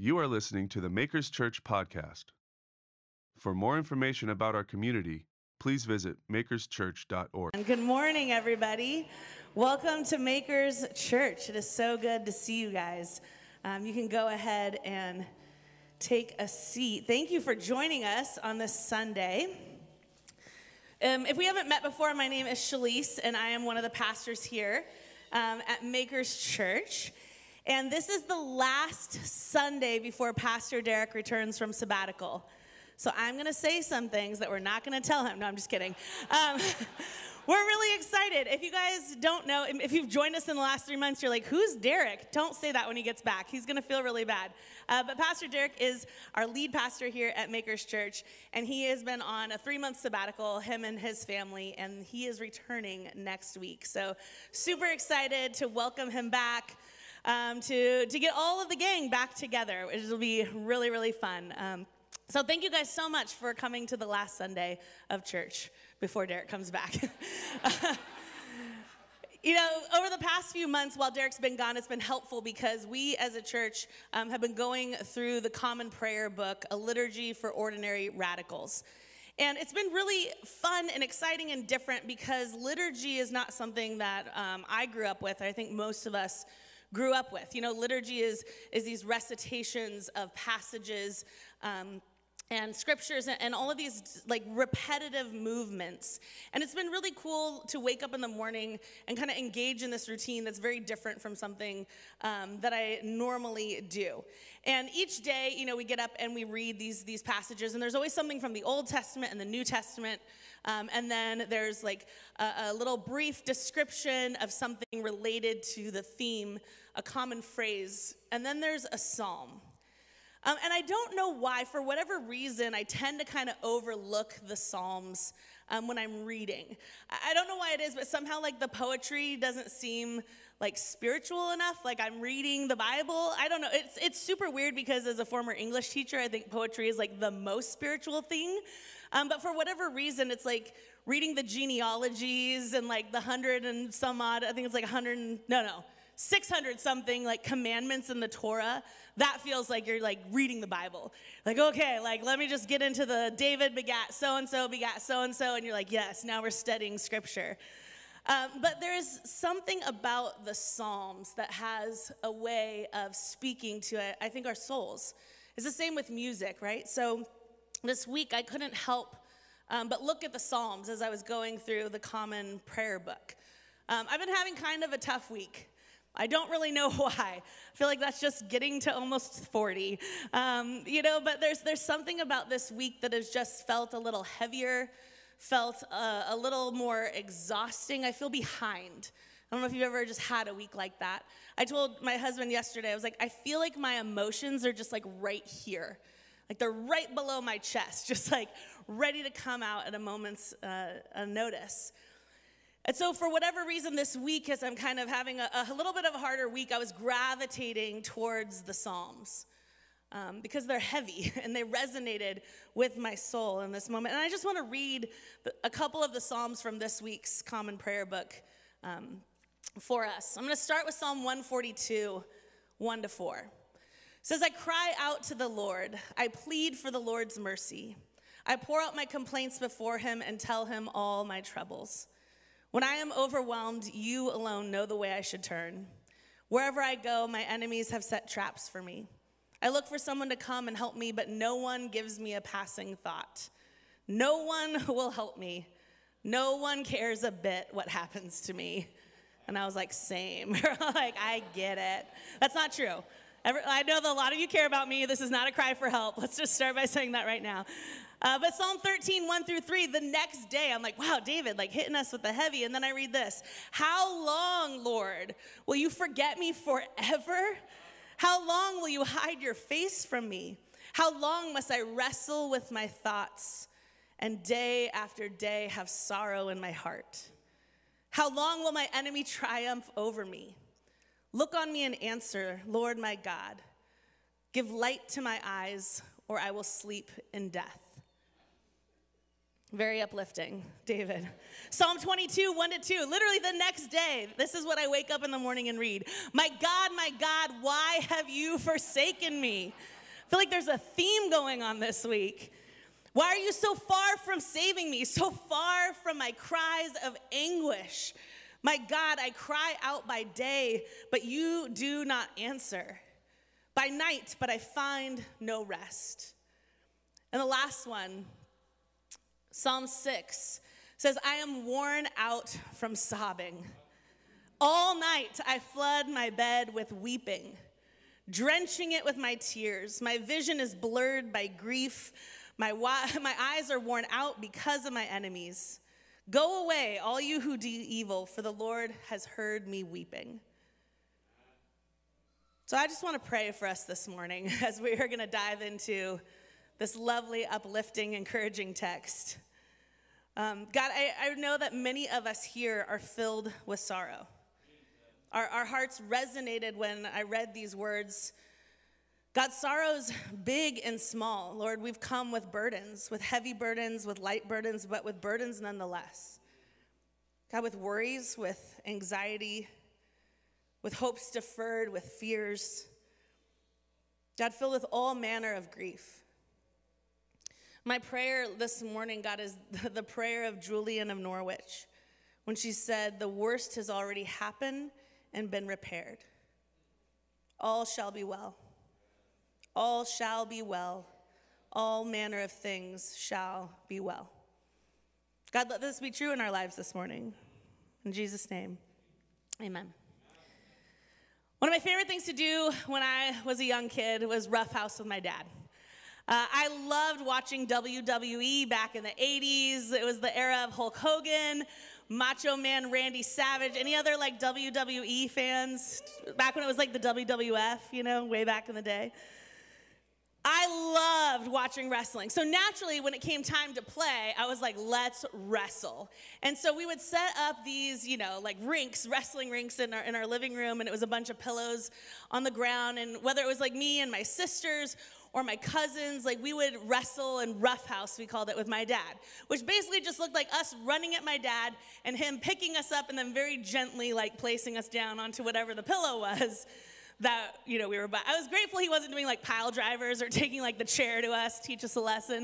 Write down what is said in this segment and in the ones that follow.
You are listening to the Makers Church podcast. For more information about our community, please visit makerschurch.org. And good morning, everybody. Welcome to Makers Church. It is so good to see you guys. You can go ahead and take a seat. Thank you for joining us on this Sunday. If we haven't met before, my name is Shalise, and I am one of the pastors here at Makers Church. And this is the last Sunday before Pastor Derek returns from sabbatical. So I'm going to say some things that we're not going to tell him. No, I'm just kidding. We're really excited. If you guys don't know, if you've joined us in the last 3 months, you're like, who's Derek? Don't say that when he gets back. He's going to feel really bad. But Pastor Derek is our lead pastor here at Makers Church, and he has been on a 3-month sabbatical, him and his family, and he is returning next week. So super excited to welcome him back. To get all of the gang back together. It'll be really, really fun. So thank you guys so much for coming to the last Sunday of church before Derek comes back. You know, over the past few months while Derek's been gone, it's been helpful because we as a church have been going through the Common Prayer book, A Liturgy for Ordinary Radicals. And it's been really fun and exciting and different because liturgy is not something that I grew up with. I think most of us grew up with. You know, liturgy is these recitations of passages and scriptures and all of these like repetitive movements. And it's been really cool to wake up in the morning and kind of engage in this routine that's very different from something that I normally do. And each day, you know, we get up and we read these passages, and there's always something from the Old Testament and the New Testament. And then there's like a little brief description of something related to the theme, a common phrase, and then there's a psalm. And I don't know why, for whatever reason, I tend to kind of overlook the Psalms when I'm reading. I don't know why it is, but somehow like the poetry doesn't seem like spiritual enough, like I'm reading the Bible. I don't know, it's super weird because as a former English teacher, I think poetry is like the most spiritual thing. But for whatever reason, it's like reading the genealogies and like the 100 and some odd, I think it's like 600 something like commandments in the Torah. That feels like you're like reading the Bible. Like, okay, like let me just get into the David begat so-and-so, and you're like, yes, now we're studying scripture. But there's something about the Psalms that has a way of speaking to, I think, our souls. It's the same with music, right? So this week I couldn't help but look at the Psalms as I was going through the Common Prayer book. I've been having kind of a tough week. I don't really know why. I feel like that's just getting to almost 40. You know, but there's something about this week that has just felt a little heavier, felt a little more exhausting. I feel behind. I don't know if you've ever just had a week like that. I told my husband yesterday, I was like, I feel like my emotions are just like right here. Like they're right below my chest, just like ready to come out at a moment's notice. And so for whatever reason this week, as I'm kind of having a little bit of a harder week, I was gravitating towards the Psalms because they're heavy and they resonated with my soul in this moment. And I just want to read a couple of the Psalms from this week's Common Prayer book for us. I'm going to start with Psalm 142, 1-4. It says, I cry out to the Lord. I plead for the Lord's mercy. I pour out my complaints before him and tell him all my troubles. When I am overwhelmed, you alone know the way I should turn. Wherever I go, my enemies have set traps for me. I look for someone to come and help me, but no one gives me a passing thought. No one will help me. No one cares a bit what happens to me. And I was like, same. Like, I get it. That's not true. I know that a lot of you care about me. This is not a cry for help. Let's just start by saying that right now. But Psalm 13, 1-3, the next day, I'm like, wow, David, like hitting us with the heavy. And then I read this. How long, Lord, will you forget me forever? How long will you hide your face from me? How long must I wrestle with my thoughts and day after day have sorrow in my heart? How long will my enemy triumph over me? Look on me and answer, Lord my God. Give light to my eyes, or I will sleep in death. Very uplifting, David. Psalm 22, 1-2. Literally the next day, this is what I wake up in the morning and read. My God, why have you forsaken me? I feel like there's a theme going on this week. Why are you so far from saving me, so far from my cries of anguish? My God, I cry out by day, but you do not answer. By night, but I find no rest. And the last one, Psalm 6 says, I am worn out from sobbing. All night I flood my bed with weeping, drenching it with my tears. My vision is blurred by grief. My eyes are worn out because of my enemies. Go away, all you who do evil, for the Lord has heard me weeping. So I just want to pray for us this morning as we are going to dive into this lovely, uplifting, encouraging text. God, I know that many of us here are filled with sorrow. Our hearts resonated when I read these words. God, sorrow's big and small. Lord, we've come with burdens, with heavy burdens, with light burdens, but with burdens nonetheless. God, with worries, with anxiety, with hopes deferred, with fears. God, filled with all manner of grief. My prayer this morning, God, is the prayer of Julian of Norwich when she said, the worst has already happened and been repaired. All shall be well. All shall be well. All manner of things shall be well. God, let this be true in our lives this morning. In Jesus' name, amen. One of my favorite things to do when I was a young kid was roughhouse with my dad. I loved watching WWE back in the 80s. It was the era of Hulk Hogan, Macho Man Randy Savage. Any other like WWE fans? Back when it was like the WWF, way back in the day. I loved watching wrestling. So naturally, when it came time to play, I was like, let's wrestle. And so we would set up these, like wrestling rinks in our living room, and it was a bunch of pillows on the ground. And whether it was like me and my sisters or my cousins, like we would wrestle and roughhouse, we called it, with my dad, which basically just looked like us running at my dad and him picking us up and then very gently like placing us down onto whatever the pillow was that, we were by. I was grateful he wasn't doing like pile drivers or taking like the chair to us, teach us a lesson.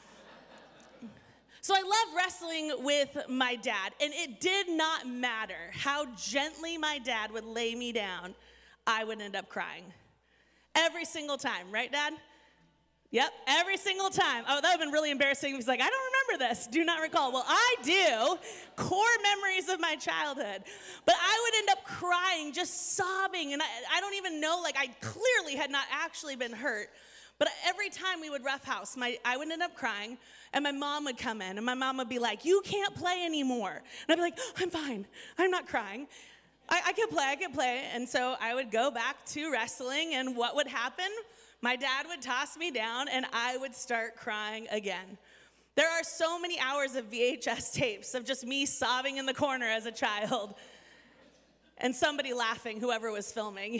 So I love wrestling with my dad, and it did not matter how gently my dad would lay me down, I would end up crying. Every single time, right, Dad? Yep, every single time. Oh, that would have been really embarrassing. He's like, I don't remember this. Do not recall. Well, I do. Core memories of my childhood. But I would end up crying, just sobbing. And I don't even know, like I clearly had not actually been hurt. But every time we would roughhouse, I would end up crying, and my mom would come in, and my mom would be like, you can't play anymore. And I'd be like, I'm fine. I'm not crying. I can play. And so I would go back to wrestling, and what would happen? My dad would toss me down, and I would start crying again. There are so many hours of VHS tapes of just me sobbing in the corner as a child, and somebody laughing, whoever was filming,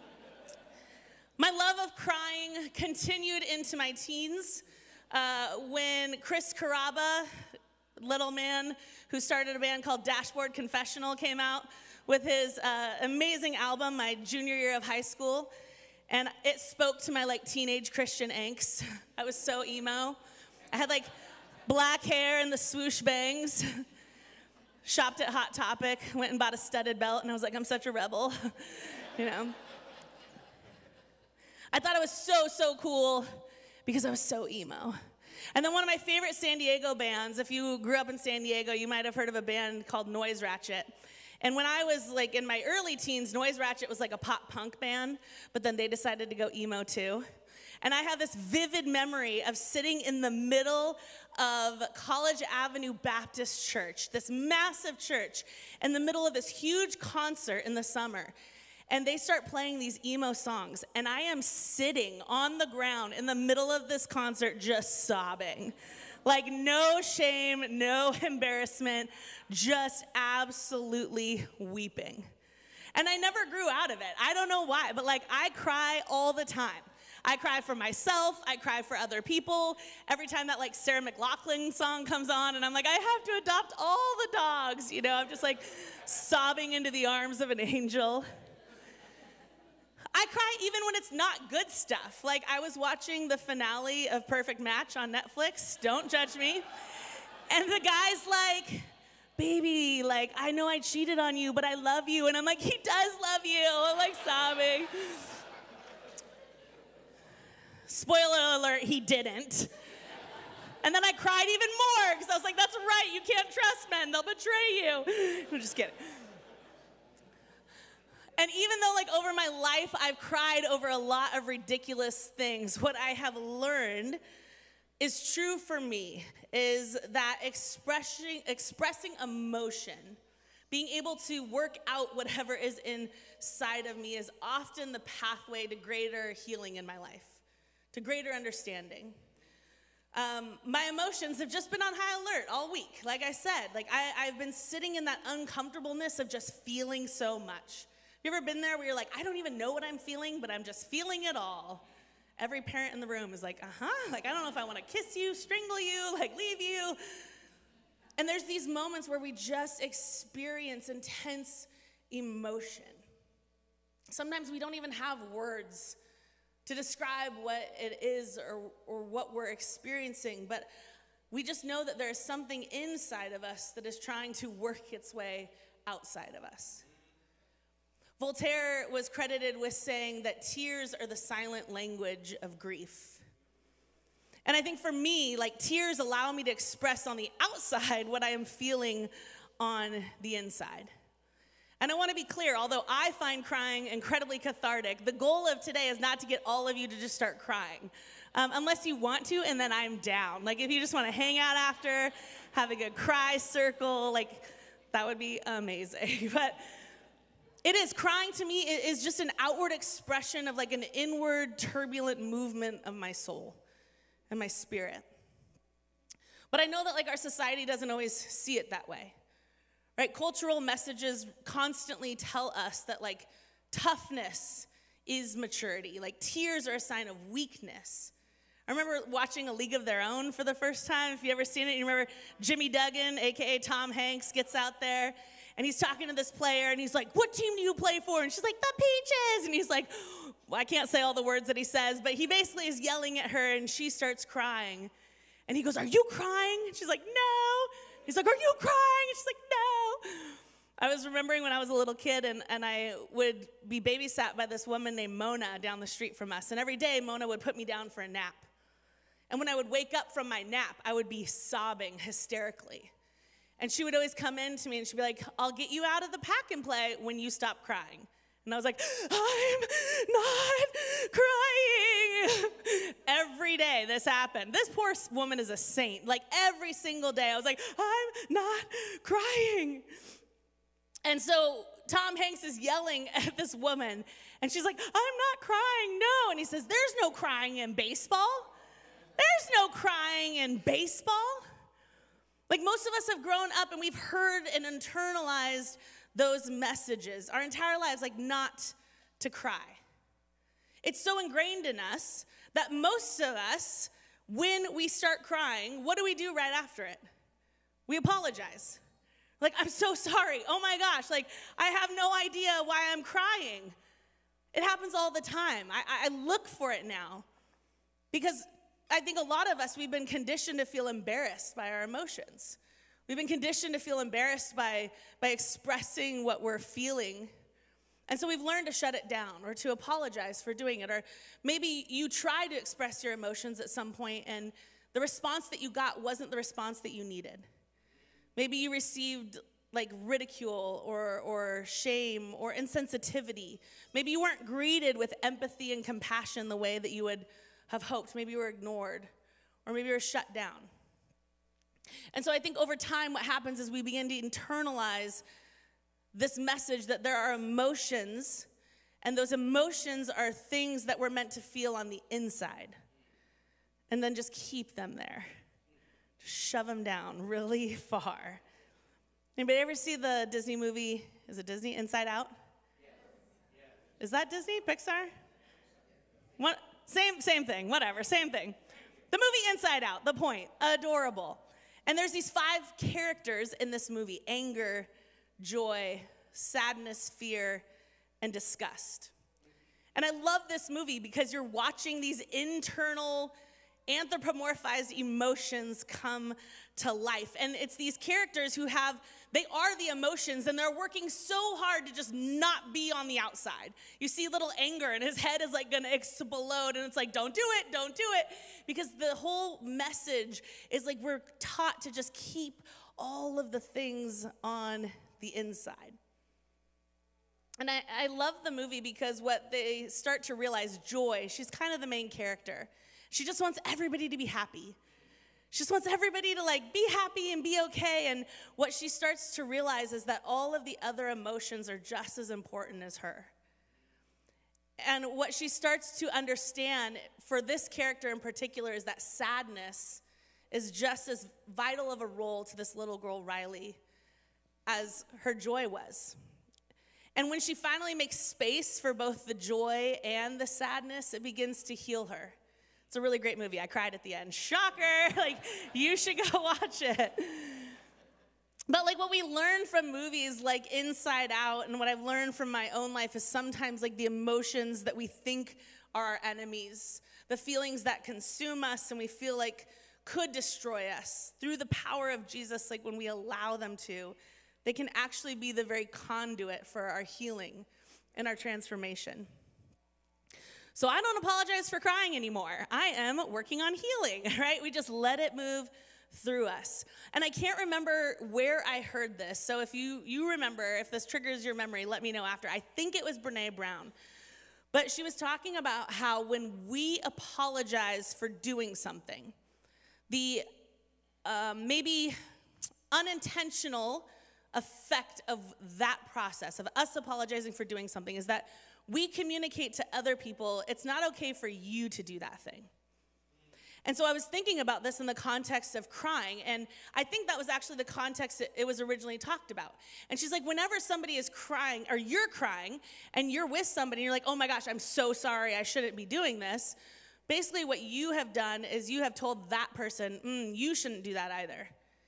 My love of crying continued into my teens when Chris Carrabba, little man who started a band called Dashboard Confessional, came out with his amazing album my junior year of high school. And it spoke to my like teenage Christian angst. I was so emo. I had like black hair and the swoosh bangs. Shopped at Hot Topic, went and bought a studded belt, and I was like, I'm such a rebel, I thought it was so cool because I was so emo. And then one of my favorite San Diego bands, if you grew up in San Diego, you might have heard of a band called Noise Ratchet. And when I was like in my early teens, Noise Ratchet was like a pop punk band, but then they decided to go emo too. And I have this vivid memory of sitting in the middle of College Avenue Baptist Church, this massive church, in the middle of this huge concert in the summer. And they start playing these emo songs, and I am sitting on the ground in the middle of this concert just sobbing. Like no shame, no embarrassment, just absolutely weeping. And I never grew out of it. I don't know why, but like I cry all the time. I cry for myself. I cry for other people. Every time that like Sarah McLachlan song comes on and I'm like, I have to adopt all the dogs. You know, I'm just like sobbing into the arms of an angel. I cry even when it's not good stuff. Like I was watching the finale of Perfect Match on Netflix. Don't judge me. And the guy's like, baby, like, I know I cheated on you, but I love you. And I'm like, he does love you. I'm like sobbing. Spoiler alert, he didn't. And then I cried even more because I was like, that's right, you can't trust men. They'll betray you. I'm just kidding. And even though like over my life, I've cried over a lot of ridiculous things, what I have learned is true for me is that expressing emotion, being able to work out whatever is inside of me is often the pathway to greater healing in my life, to greater understanding. My emotions have just been on high alert all week. Like I said, like I've been sitting in that uncomfortableness of just feeling so much. You ever been there where you're like, I don't even know what I'm feeling, but I'm just feeling it all? Every parent in the room is like, like I don't know if I want to kiss you, strangle you, like leave you. And there's these moments where we just experience intense emotion. Sometimes we don't even have words to describe what it is or what we're experiencing, but we just know that there is something inside of us that is trying to work its way outside of us. Voltaire was credited with saying that tears are the silent language of grief. And I think for me, like tears allow me to express on the outside what I am feeling on the inside. And I want to be clear, although I find crying incredibly cathartic, the goal of today is not to get all of you to just start crying. Unless you want to, and then I'm down. Like if you just want to hang out after, have a good cry circle, like that would be amazing. But it is, crying to me is just an outward expression of like an inward turbulent movement of my soul and my spirit. But I know that like our society doesn't always see it that way, right? Cultural messages constantly tell us that like toughness is maturity, like tears are a sign of weakness. I remember watching A League of Their Own for the first time. If you ever seen it, you remember Jimmy Duggan, AKA Tom Hanks, gets out there and he's talking to this player and he's like, what team do you play for? And she's like, the Peaches. And he's like, well, I can't say all the words that he says, but he basically is yelling at her and she starts crying. And he goes, are you crying? And she's like, no. He's like, are you crying? And she's like, no. I was remembering when I was a little kid and I would be babysat by this woman named Mona down the street from us. And every day Mona would put me down for a nap. And when I would wake up from my nap, I would be sobbing hysterically. And she would always come in to me and she'd be like, I'll get you out of the pack and play when you stop crying. And I was like, I'm not crying. Every day this happened. This poor woman is a saint. Like every single day I was like, I'm not crying. And so Tom Hanks is yelling at this woman and she's like, I'm not crying, no. And he says, there's no crying in baseball. There's no crying in baseball. Like most of us have grown up and we've heard and internalized those messages our entire lives, like not to cry. It's so ingrained in us that most of us, when we start crying, what do we do right after it? We apologize. Like, I'm so sorry. Oh my gosh, like I have no idea why I'm crying. It happens all the time. I look for it now because I think a lot of us, we've been conditioned to feel embarrassed by our emotions. We've been conditioned to feel embarrassed by expressing what we're feeling. And so we've learned to shut it down or to apologize for doing it. Or maybe you tried to express your emotions at some point and the response that you got wasn't the response that you needed. Maybe you received like ridicule or shame or insensitivity. Maybe you weren't greeted with empathy and compassion the way that you would have hoped. Maybe you were ignored, or maybe you were shut down. And so I think over time what happens is we begin to internalize this message that there are emotions, and those emotions are things that we're meant to feel on the inside, and then just keep them there. Just shove them down really far. Anybody ever see the Disney movie, is it Disney, Inside Out? Yes. Is that Disney, Pixar? What? same thing, whatever, same thing. The movie Inside Out, the point, adorable. And there's these 5 characters in this movie: anger, joy, sadness, fear, and disgust. And I love this movie because you're watching these internal anthropomorphized emotions come to life. And it's these characters who they are the emotions, and they're working so hard to just not be on the outside. You see little anger, and his head is like gonna explode, and it's like, don't do it, because the whole message is like we're taught to just keep all of the things on the inside. And I love the movie because what they start to realize, Joy, she's kind of the main character. She just wants everybody to be happy. She just wants everybody to like be happy and be okay. And what she starts to realize is that all of the other emotions are just as important as her. And what she starts to understand for this character in particular is that sadness is just as vital of a role to this little girl, Riley, as her joy was. And when she finally makes space for both the joy and the sadness, it begins to heal her. It's a really great movie. I cried at the end. Shocker. Like, you should go watch it. But like what we learn from movies like Inside Out, and what I've learned from my own life, is sometimes like the emotions that we think are our enemies, the feelings that consume us and we feel like could destroy us, through the power of Jesus, like when we allow them to, they can actually be the very conduit for our healing and our transformation. So I don't apologize for crying anymore. I am working on healing, right? We just let it move through us. And I can't remember where I heard this. So if you remember, if this triggers your memory, let me know after. I think it was Brene Brown. But she was talking about how when we apologize for doing something, the maybe unintentional effect of that process, of us apologizing for doing something, is that we communicate to other people, it's not okay for you to do that thing. And so I was thinking about this in the context of crying, and I think that was actually the context it was originally talked about. And she's like, whenever somebody is crying, or you're crying, and you're with somebody, and you're like, oh my gosh, I'm so sorry, I shouldn't be doing this. Basically what you have done is you have told that person, you shouldn't do that either.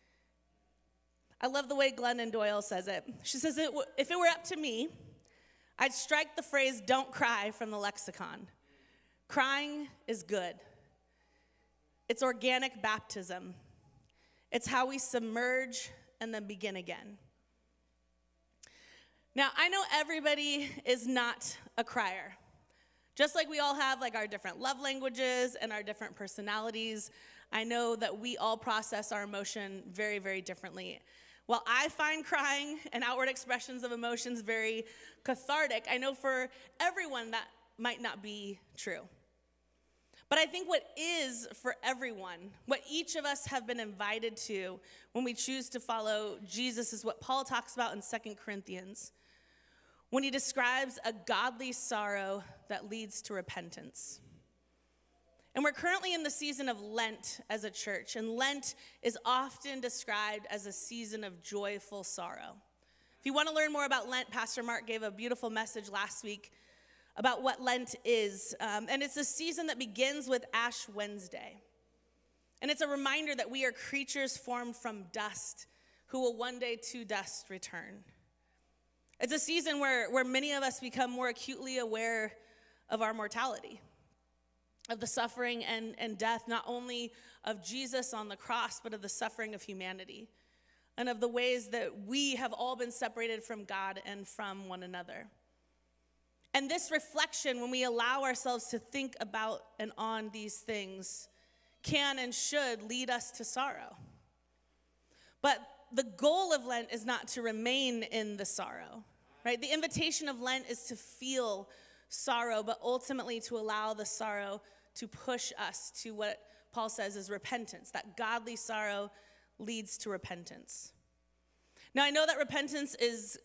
I love the way Glennon Doyle says it. She says, if it were up to me, I'd strike the phrase "don't cry" from the lexicon. Crying is good. It's organic baptism. It's how we submerge and then begin again. Now, I know everybody is not a crier. Just like we all have like our different love languages and our different personalities, I know that we all process our emotion very, very differently. While I find crying and outward expressions of emotions very cathartic, I know for everyone that might not be true. But I think what is for everyone, what each of us have been invited to when we choose to follow Jesus, is what Paul talks about in 2 Corinthians, when he describes a godly sorrow that leads to repentance. And we're currently in the season of Lent as a church, and Lent is often described as a season of joyful sorrow. If you want to learn more about Lent, Pastor Mark gave a beautiful message last week about what Lent is, and it's a season that begins with Ash Wednesday. And it's a reminder that we are creatures formed from dust who will one day to dust return. It's a season where many of us become more acutely aware of our mortality, of the suffering and death, not only of Jesus on the cross, but of the suffering of humanity, and of the ways that we have all been separated from God and from one another. And this reflection, when we allow ourselves to think about and on these things, can and should lead us to sorrow. But the goal of Lent is not to remain in the sorrow, right? The invitation of Lent is to feel sorrow, but ultimately to allow the sorrow to push us to what Paul says is repentance. That godly sorrow leads to repentance. Now, I know that repentance is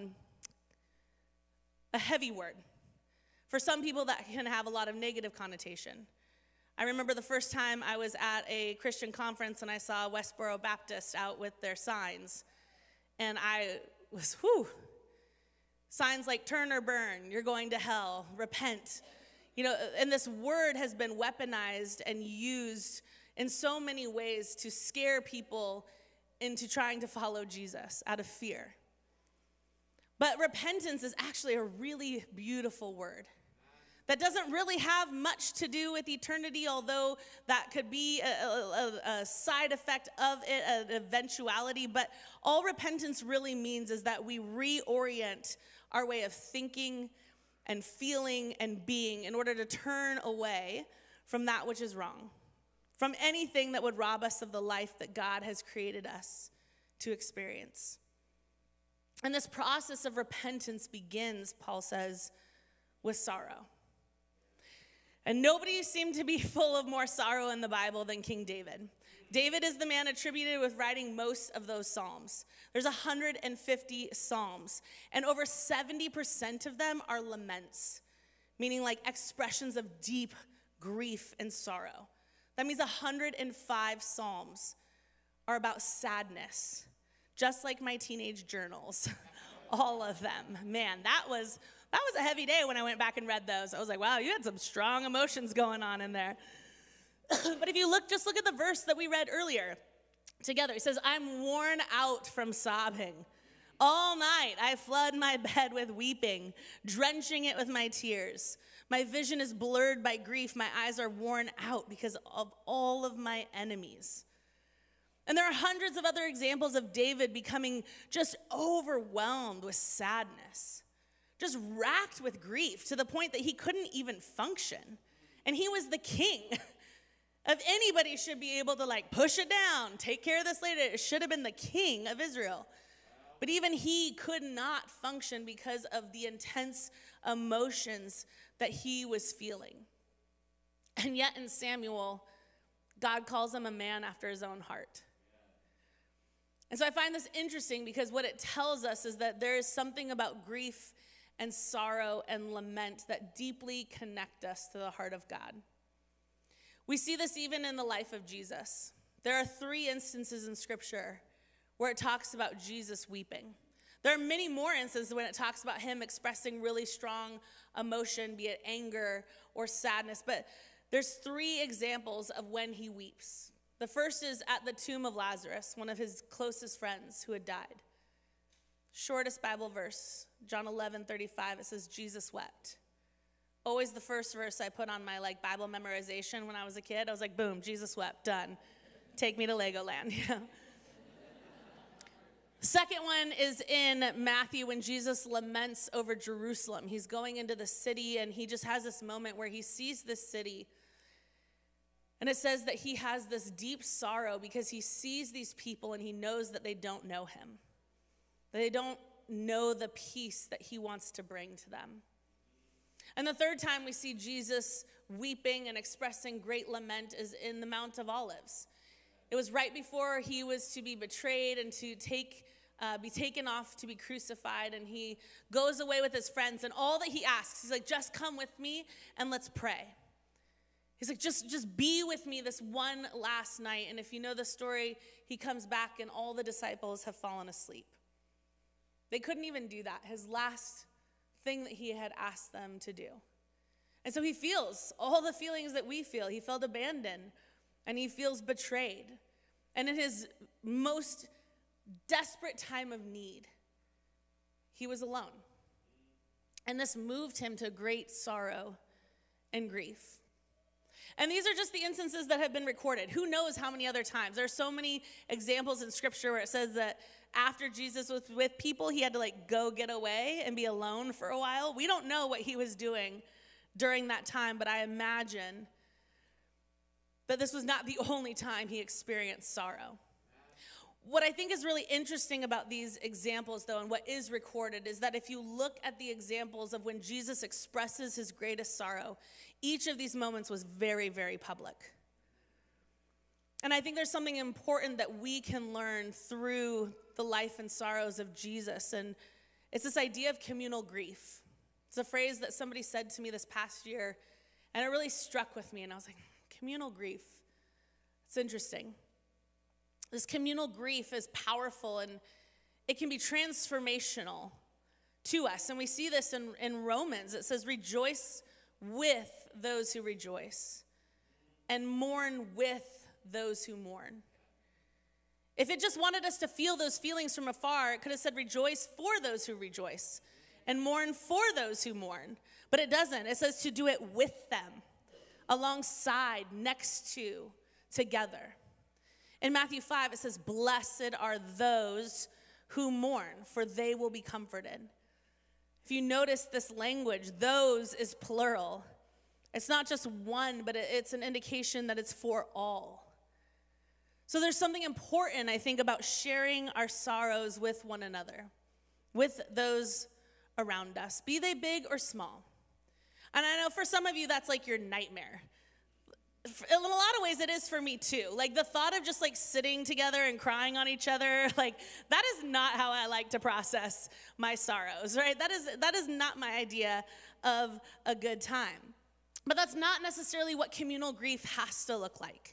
a heavy word. For some people, that can have a lot of negative connotation. I remember the first time I was at a Christian conference and I saw Westboro Baptist out with their signs. And I was, signs like turn or burn, you're going to hell, repent. And this word has been weaponized and used in so many ways to scare people into trying to follow Jesus out of fear. But repentance is actually a really beautiful word that doesn't really have much to do with eternity, although that could be a side effect of it, an eventuality. But all repentance really means is that we reorient our way of thinking and feeling and being in order to turn away from that which is wrong, from anything that would rob us of the life that God has created us to experience. And this process of repentance begins, Paul says, with sorrow. And nobody seemed to be full of more sorrow in the Bible than King David. David is the man attributed with writing most of those psalms. There's 150 psalms, and over 70% of them are laments, meaning like expressions of deep grief and sorrow. That means 105 psalms are about sadness, just like my teenage journals, all of them. Man, that was a heavy day when I went back and read those. I was like, wow, you had some strong emotions going on in there. But if you just look at the verse that we read earlier together. It says, I'm worn out from sobbing. All night I flood my bed with weeping, drenching it with my tears. My vision is blurred by grief. My eyes are worn out because of all of my enemies. And there are hundreds of other examples of David becoming just overwhelmed with sadness, just racked with grief to the point that he couldn't even function. And he was the king. If anybody should be able to push it down, take care of this later, it should have been the king of Israel. But even he could not function because of the intense emotions that he was feeling. And yet in Samuel, God calls him a man after his own heart. And so I find this interesting because what it tells us is that there is something about grief and sorrow and lament that deeply connect us to the heart of God. We see this even in the life of Jesus. There are 3 instances in Scripture where it talks about Jesus weeping. There are many more instances when it talks about him expressing really strong emotion, be it anger or sadness. But there's 3 examples of when he weeps. The first is at the tomb of Lazarus, one of his closest friends who had died. Shortest Bible verse, John 11:35, it says, Jesus wept. Always the first verse I put on my Bible memorization when I was a kid. I was like, boom, Jesus wept, done. Take me to Legoland. Second one is in Matthew when Jesus laments over Jerusalem. He's going into the city and he just has this moment where he sees this city. And it says that he has this deep sorrow because he sees these people and he knows that they don't know him. They don't know the peace that he wants to bring to them. And the third time we see Jesus weeping and expressing great lament is in the Mount of Olives. It was right before he was to be betrayed and to be taken off to be crucified. And he goes away with his friends. And all that he asks, he's like, just come with me and let's pray. He's like, just be with me this one last night. And if you know the story, he comes back and all the disciples have fallen asleep. They couldn't even do that. His last thing that he had asked them to do. And so he feels all the feelings that we feel. He felt abandoned and he feels betrayed. And in his most desperate time of need, he was alone. And this moved him to great sorrow and grief. And these are just the instances that have been recorded. Who knows how many other times? There are so many examples in Scripture where it says that after Jesus was with people, he had to go get away and be alone for a while. We don't know what he was doing during that time, but I imagine that this was not the only time he experienced sorrow. What I think is really interesting about these examples, though, and what is recorded, is that if you look at the examples of when Jesus expresses his greatest sorrow, each of these moments was very, very public. And I think there's something important that we can learn through the life and sorrows of Jesus, and it's this idea of communal grief. It's a phrase that somebody said to me this past year, and it really struck with me, and I was like, communal grief. It's interesting. This communal grief is powerful, and it can be transformational to us. And we see this in Romans. It says, rejoice with those who rejoice, and mourn with those who mourn. If it just wanted us to feel those feelings from afar, it could have said rejoice for those who rejoice and mourn for those who mourn. But it doesn't. It says to do it with them, alongside, next to, together. In Matthew 5, it says, blessed are those who mourn, for they will be comforted. If you notice this language, those is plural. It's not just one, but it's an indication that it's for all. So there's something important, I think, about sharing our sorrows with one another, with those around us, be they big or small. And I know for some of you, that's like your nightmare. In a lot of ways, it is for me too. Like the thought of just like sitting together and crying on each other, like that is not how I like to process my sorrows, right? That is not my idea of a good time. But that's not necessarily what communal grief has to look like.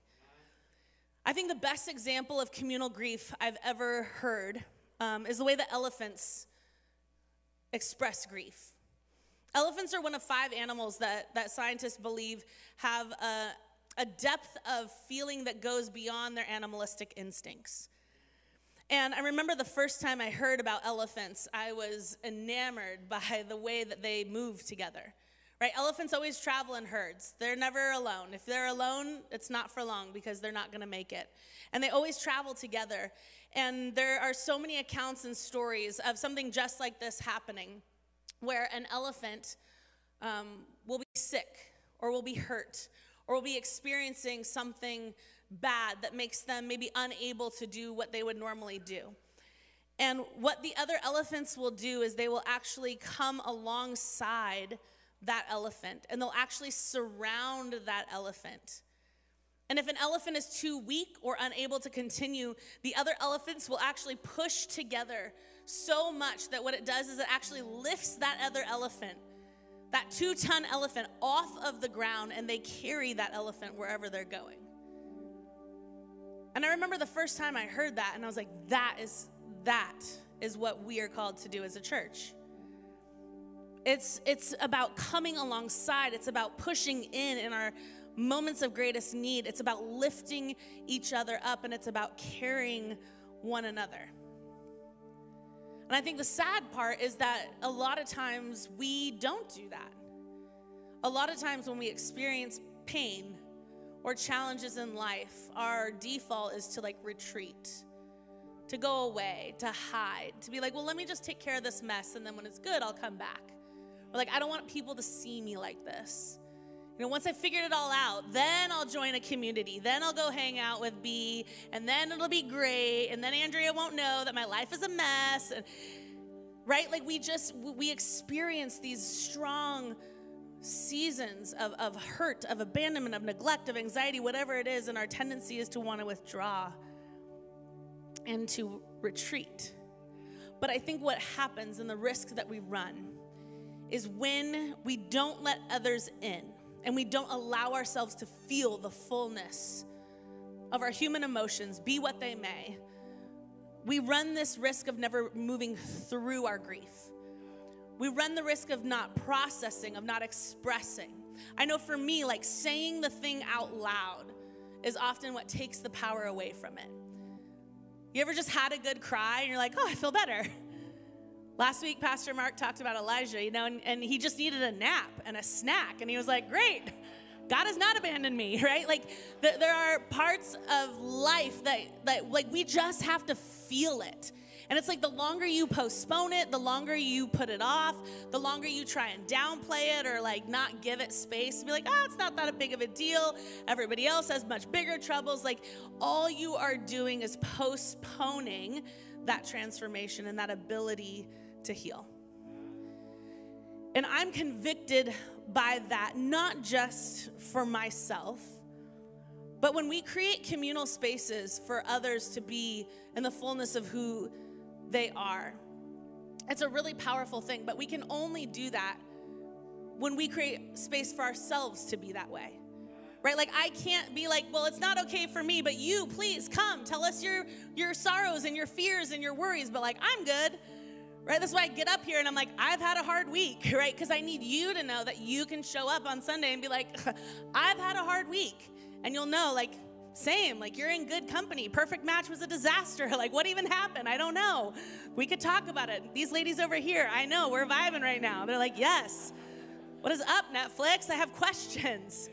I think the best example of communal grief I've ever heard is the way that elephants express grief. Elephants are one of 5 animals that scientists believe have a depth of feeling that goes beyond their animalistic instincts. And I remember the first time I heard about elephants, I was enamored by the way that they move together. Right? Elephants always travel in herds. They're never alone. If they're alone, it's not for long because they're not going to make it. And they always travel together. And there are so many accounts and stories of something just like this happening, where an elephant will be sick or will be hurt or will be experiencing something bad that makes them maybe unable to do what they would normally do. And what the other elephants will do is they will actually come alongside that elephant, and they'll actually surround that elephant. And if an elephant is too weak or unable to continue, the other elephants will actually push together so much that what it does is it actually lifts that other elephant, that 2-ton elephant, off of the ground, and they carry that elephant wherever they're going. And I remember the first time I heard that, and I was like, that is what we are called to do as a church. It's about coming alongside. It's about pushing in our moments of greatest need. It's about lifting each other up, and it's about carrying one another. And I think the sad part is that a lot of times we don't do that. A lot of times when we experience pain or challenges in life, our default is to like retreat, to go away, to hide, to be like, well, let me just take care of this mess, and then when it's good, I'll come back. Or like, I don't want people to see me like this. You know, once I figured it all out, then I'll join a community. Then I'll go hang out with B, and then it'll be great. And then Andrea won't know that my life is a mess. And, right? Like we experience these strong seasons of hurt, of abandonment, of neglect, of anxiety, whatever it is. And our tendency is to want to withdraw and to retreat. But I think what happens and the risk that we run is when we don't let others in and we don't allow ourselves to feel the fullness of our human emotions, be what they may, we run this risk of never moving through our grief. We run the risk of not processing, of not expressing. I know for me, like saying the thing out loud is often what takes the power away from it. You ever just had a good cry and you're like, oh, I feel better. Last week, Pastor Mark talked about Elijah, you know, and he just needed a nap and a snack. And he was like, great, God has not abandoned me, right? Like there are parts of life that like we just have to feel it. And it's like the longer you postpone it, the longer you put it off, the longer you try and downplay it or like not give it space. Be like, it's not that big of a deal. Everybody else has much bigger troubles. Like all you are doing is postponing that transformation and that ability to heal. And I'm convicted by that, not just for myself, but when we create communal spaces for others to be in the fullness of who they are. It's a really powerful thing, but we can only do that when we create space for ourselves to be that way. Right? Like I can't be like, well, it's not okay for me, but you please come tell us your sorrows and your fears and your worries, but like I'm good. right? That's why I get up here and I'm like, I've had a hard week, right? Because I need you to know that you can show up on Sunday and be like, I've had a hard week. And you'll know, like, same, like you're in good company. Perfect Match was a disaster. Like, what even happened? I don't know. We could talk about it. These ladies over here, I know, we're vibing right now. They're like, yes. What is up, Netflix? I have questions.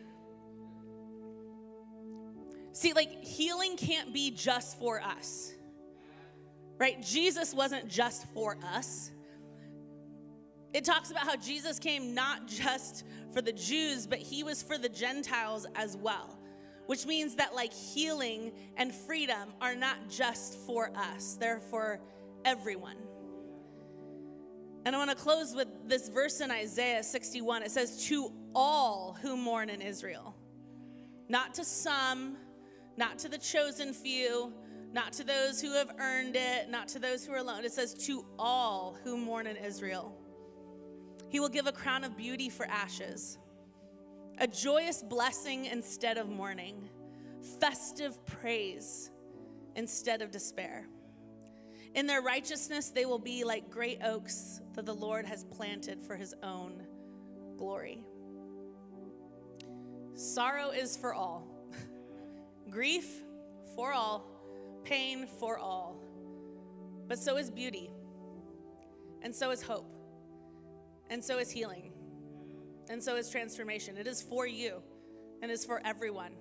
See, like, healing can't be just for us, right? Jesus wasn't just for us. It talks about how Jesus came not just for the Jews, but he was for the Gentiles as well, which means that, like, healing and freedom are not just for us. They're for everyone. And I want to close with this verse in Isaiah 61. It says, to all who mourn in Israel, not to some, not to the chosen few, not to those who have earned it, not to those who are alone. It says, to all who mourn in Israel. He will give a crown of beauty for ashes, a joyous blessing instead of mourning, festive praise instead of despair. In their righteousness, they will be like great oaks that the Lord has planted for his own glory. Sorrow is for all. Grief for all. Pain for all. But so is beauty. And so is hope. And so is healing. And so is transformation. It is for you. And is for everyone.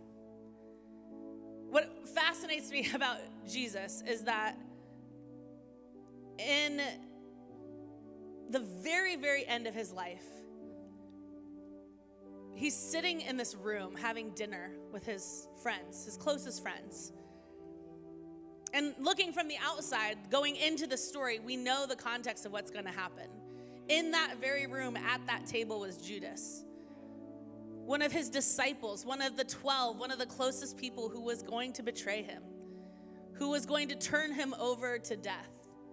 What fascinates me about Jesus is that in the very, very end of his life, he's sitting in this room having dinner with his friends, his closest friends. And looking from the outside, going into the story, we know the context of what's going to happen. In that very room at that table was Judas, one of his disciples, one of the 12, one of the closest people who was going to betray him, who was going to turn him over to death.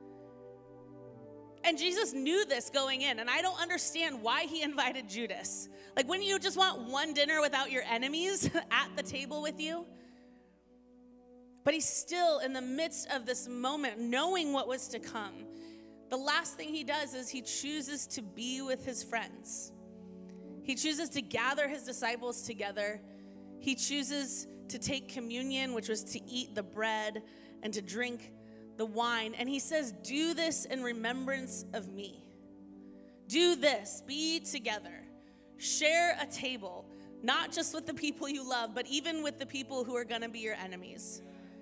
And Jesus knew this going in, and I don't understand why he invited Judas. Like, wouldn't you just want one dinner without your enemies at the table with you? But he's still in the midst of this moment, knowing what was to come. The last thing he does is he chooses to be with his friends. He chooses to gather his disciples together. He chooses to take communion, which was to eat the bread and to drink the wine. And he says, do this in remembrance of me. Do this, be together. Share a table, not just with the people you love, but even with the people who are going to be your enemies.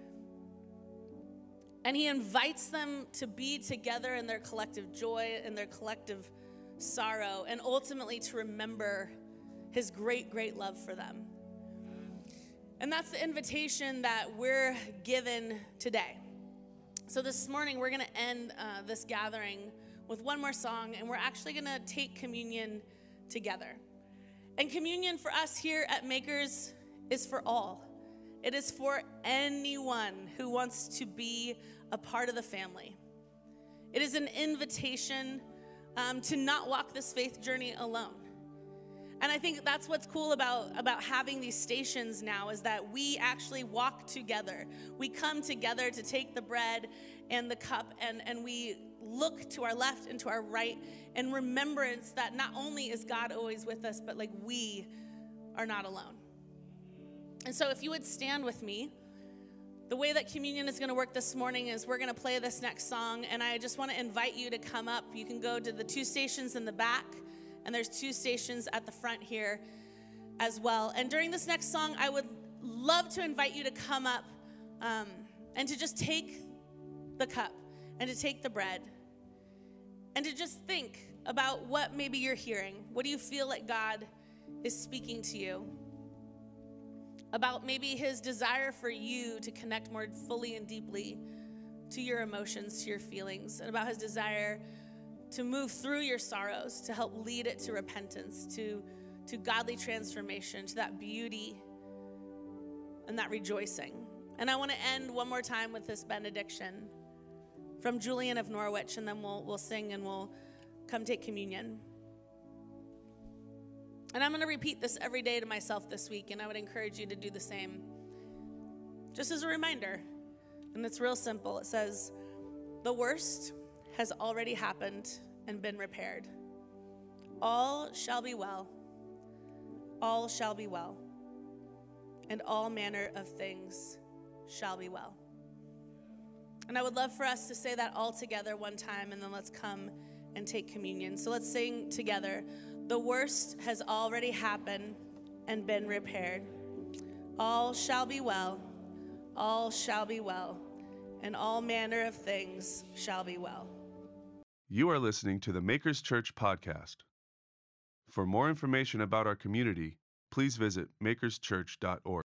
And he invites them to be together in their collective joy and their collective sorrow, and ultimately to remember his great, great love for them. And that's the invitation that we're given today. So this morning, we're going to end this gathering with one more song, and we're actually going to take communion together. And communion for us here at Makers is for all. It is for anyone who wants to be a part of the family. It is an invitation to not walk this faith journey alone. And I think that's what's cool about having these stations now, is that we actually walk together. We come together to take the bread and the cup, and we look to our left and to our right in remembrance that not only is God always with us, but like we are not alone. And so if you would stand with me, the way that communion is going to work this morning is we're going to play this next song, and I just want to invite you to come up. You can go to the 2 stations in the back, and there's 2 stations at the front here as well. And during this next song, I would love to invite you to come up and to just take the cup and to take the bread and to just think about what maybe you're hearing. What do you feel like God is speaking to you about? Maybe his desire for you to connect more fully and deeply to your emotions, to your feelings, and about his desire to move through your sorrows, to help lead it to repentance, to godly transformation, to that beauty and that rejoicing. And I want to end one more time with this benediction from Julian of Norwich, and then we'll sing and we'll come take communion. And I'm going to repeat this every day to myself this week, and I would encourage you to do the same. Just as a reminder, and it's real simple. It says, the worst has already happened and been repaired. All shall be well. All shall be well. And all manner of things shall be well. And I would love for us to say that all together one time, and then let's come and take communion. So let's sing together. The worst has already happened and been repaired. All shall be well. All shall be well. And all manner of things shall be well. You are listening to the Makers Church podcast. For more information about our community, please visit makerschurch.org.